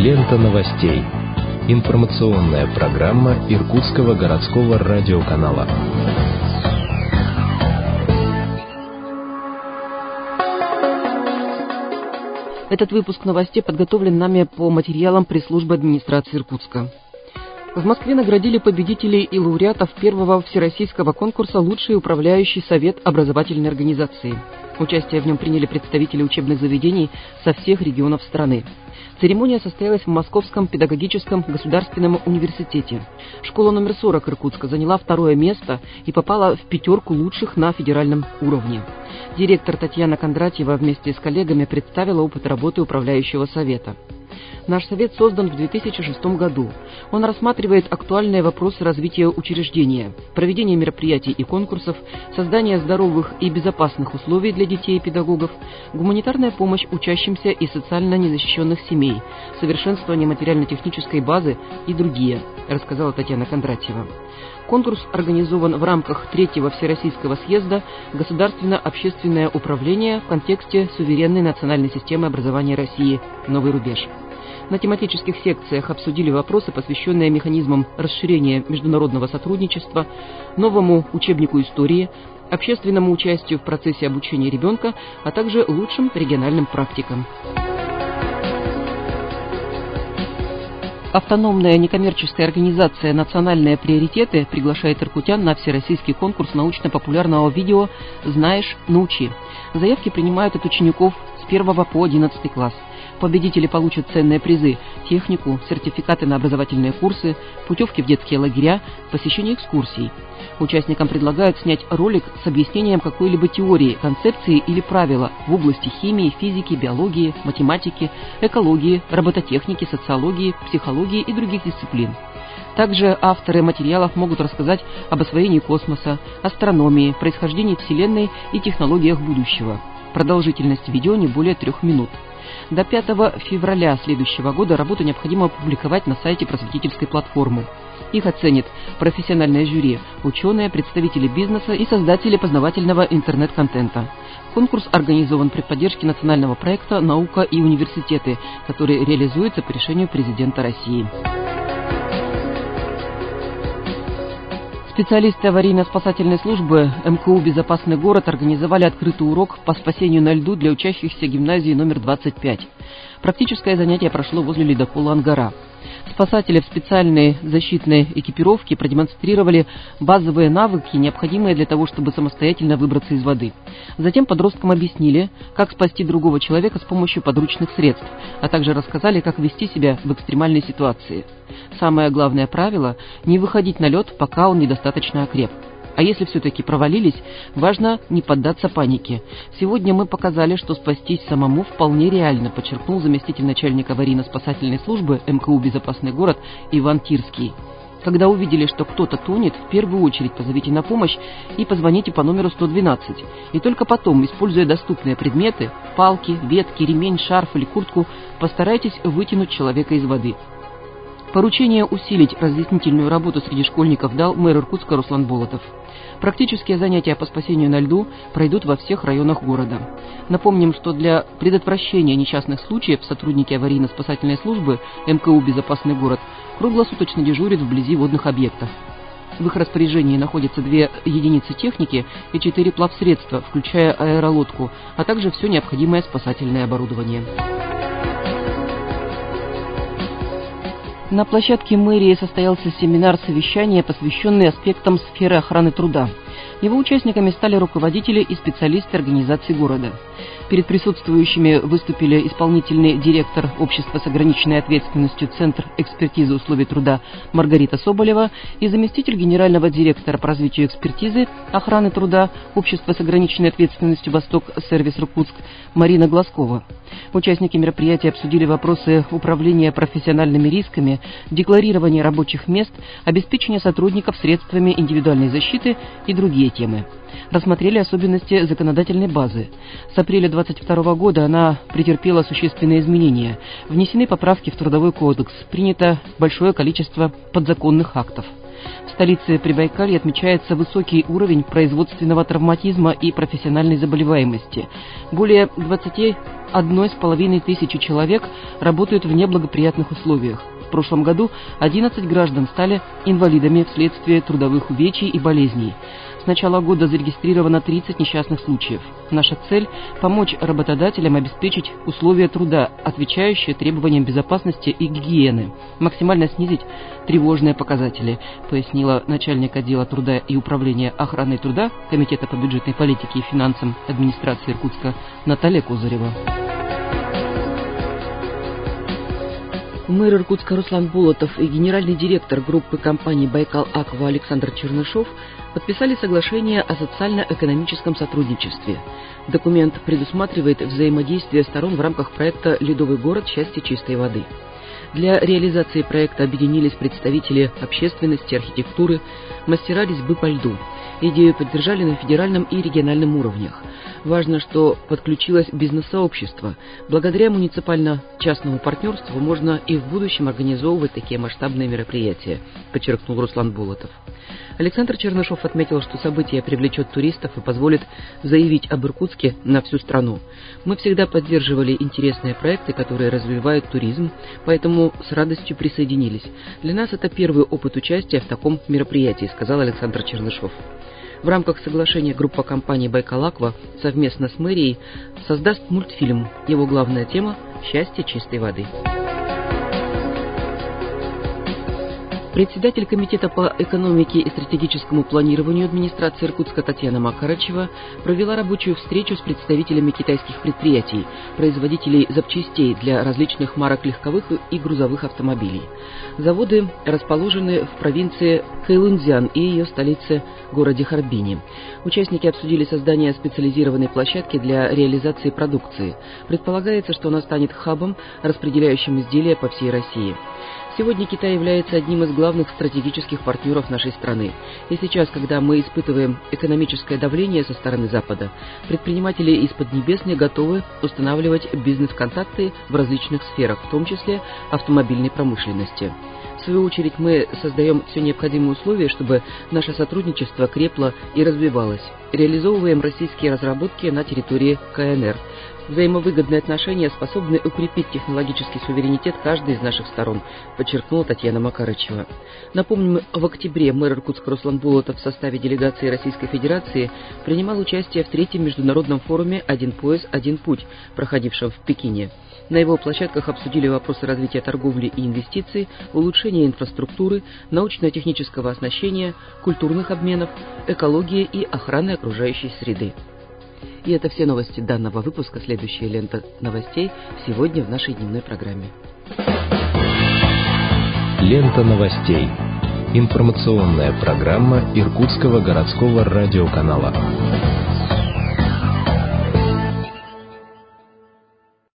Лента новостей. Информационная программа Иркутского городского радиоканала. Этот выпуск новостей подготовлен нами по материалам пресс-службы администрации Иркутска. В Москве наградили победителей и лауреатов первого всероссийского конкурса «Лучший управляющий совет образовательной организации». Участие в нем приняли представители учебных заведений со всех регионов страны. Церемония состоялась в Московском педагогическом государственном университете. Школа номер 40 Иркутска заняла второе место и попала в пятерку лучших на федеральном уровне. Директор Татьяна Кондратьева вместе с коллегами представила опыт работы управляющего совета. Наш совет создан в 2006 году. Он рассматривает актуальные вопросы развития учреждения, проведения мероприятий и конкурсов, создания здоровых и безопасных условий для детей и педагогов, гуманитарная помощь учащимся и социально незащищенных семей, совершенствование материально-технической базы и другие, рассказала Татьяна Кондратьева. Конкурс организован в рамках 3-го Всероссийского съезда «Государственно-общественное управление» в контексте суверенной национальной системы образования России «Новый рубеж». На тематических секциях обсудили вопросы, посвященные механизмам расширения международного сотрудничества, новому учебнику истории, общественному участию в процессе обучения ребенка, а также лучшим региональным практикам. Автономная некоммерческая организация «Национальные приоритеты» приглашает иркутян на всероссийский конкурс научно-популярного видео «Знаешь, научи». Заявки принимают от учеников с 1 по 11 класс. Победители получат ценные призы – технику, сертификаты на образовательные курсы, путевки в детские лагеря, посещение экскурсий. Участникам предлагают снять ролик с объяснением какой-либо теории, концепции или правила в области химии, физики, биологии, математики, экологии, робототехники, социологии, психологии и других дисциплин. Также авторы материалов могут рассказать об освоении космоса, астрономии, происхождении Вселенной и технологиях будущего. Продолжительность видео не более 3 минут. До 5 февраля следующего года работу необходимо опубликовать на сайте просветительской платформы. Их оценит профессиональное жюри, ученые, представители бизнеса и создатели познавательного интернет-контента. Конкурс организован при поддержке национального проекта «Наука и университеты», который реализуется по решению президента России. Специалисты аварийно-спасательной службы МКУ «Безопасный город» организовали открытый урок по спасению на льду для учащихся гимназии номер 25. Практическое занятие прошло возле ледокола «Ангара». Спасатели в специальной защитной экипировке продемонстрировали базовые навыки, необходимые для того, чтобы самостоятельно выбраться из воды. Затем подросткам объяснили, как спасти другого человека с помощью подручных средств, а также рассказали, как вести себя в экстремальной ситуации. Самое главное правило – не выходить на лед, пока он недостаточно окреп. А если все-таки провалились, важно не поддаться панике. Сегодня мы показали, что спастись самому вполне реально, подчеркнул заместитель начальника аварийно-спасательной службы МКУ «Безопасный город» Иван Тирский. Когда увидели, что кто-то тонет, в первую очередь позовите на помощь и позвоните по номеру 112. И только потом, используя доступные предметы – палки, ветки, ремень, шарф или куртку – постарайтесь вытянуть человека из воды. Поручение усилить разъяснительную работу среди школьников дал мэр Иркутска Руслан Болотов. Практические занятия по спасению на льду пройдут во всех районах города. Напомним, что для предотвращения несчастных случаев сотрудники аварийно-спасательной службы МКУ «Безопасный город» круглосуточно дежурят вблизи водных объектов. В их распоряжении находятся 2 единицы техники и 4 плавсредства, включая аэролодку, а также все необходимое спасательное оборудование. На площадке мэрии состоялся семинар-совещание, посвященный аспектам сферы охраны труда. Его участниками стали руководители и специалисты организаций города. Перед присутствующими выступили исполнительный директор общества с ограниченной ответственностью «Центр экспертизы условий труда» Маргарита Соболева и заместитель генерального директора по развитию экспертизы охраны труда общества с ограниченной ответственностью «Восток Сервис Иркутск» Марина Глазкова. Участники мероприятия обсудили вопросы управления профессиональными рисками, декларирования рабочих мест, обеспечения сотрудников средствами индивидуальной защиты и другие темы. Рассмотрели особенности законодательной базы. С апреля 2022 года она претерпела существенные изменения. Внесены поправки в Трудовой кодекс, принято большое количество подзаконных актов. В столице Прибайкалья отмечается высокий уровень производственного травматизма и профессиональной заболеваемости. Более 20 1500 человек работают в неблагоприятных условиях. В прошлом году 11 граждан стали инвалидами вследствие трудовых увечий и болезней. С начала года зарегистрировано 30 несчастных случаев. Наша цель – помочь работодателям обеспечить условия труда, отвечающие требованиям безопасности и гигиены, максимально снизить тревожные показатели, пояснила начальник отдела труда и управления охраной труда Комитета по бюджетной политике и финансам администрации Иркутска Наталья Козырева. Мэр Иркутска Руслан Болотов и генеральный директор группы компаний «Байкал-Аква» Александр Чернышов подписали соглашение о социально-экономическом сотрудничестве. Документ предусматривает взаимодействие сторон в рамках проекта «Ледовый город. Счастье чистой воды». Для реализации проекта объединились представители общественности, архитектуры, мастера резьбы по льду. Идею поддержали на федеральном и региональном уровнях. Важно, что подключилось бизнес-сообщество. Благодаря муниципально-частному партнерству можно и в будущем организовывать такие масштабные мероприятия, подчеркнул Руслан Болотов. Александр Чернышов отметил, что событие привлечет туристов и позволит заявить об Иркутске на всю страну. Мы всегда поддерживали интересные проекты, которые развивают туризм, поэтому с радостью присоединились. Для нас это первый опыт участия в таком мероприятии, сказал Александр Чернышов. В рамках соглашения группа компаний «Байкал-Аква» совместно с мэрией создаст мультфильм. Его главная тема – «Счастье чистой воды». Председатель Комитета по экономике и стратегическому планированию администрации Иркутска Татьяна Макарычева провела рабочую встречу с представителями китайских предприятий, производителей запчастей для различных марок легковых и грузовых автомобилей. Заводы расположены в провинции Хэйлунцзян и ее столице городе Харбине. Участники обсудили создание специализированной площадки для реализации продукции. Предполагается, что она станет хабом, распределяющим изделия по всей России. Сегодня Китай является одним из главных стратегических партнеров нашей страны. И сейчас, когда мы испытываем экономическое давление со стороны Запада, предприниматели из Поднебесной готовы устанавливать бизнес-контакты в различных сферах, в том числе автомобильной промышленности. В свою очередь, мы создаем все необходимые условия, чтобы наше сотрудничество крепло и развивалось. Реализовываем российские разработки на территории КНР. Взаимовыгодные отношения способны укрепить технологический суверенитет каждой из наших сторон, подчеркнула Татьяна Макарычева. Напомним, в октябре мэр Иркутска Руслан Болотов в составе делегации Российской Федерации принимал участие в 3-м международном форуме «Один пояс, один путь», проходившем в Пекине. На его площадках обсудили вопросы развития торговли и инвестиций, улучшения инфраструктуры, научно-технического оснащения, культурных обменов, экологии и охраны окружающей среды. И это все новости данного выпуска. Следующая лента новостей сегодня в нашей дневной программе. Лента новостей. Информационная программа Иркутского городского радиоканала.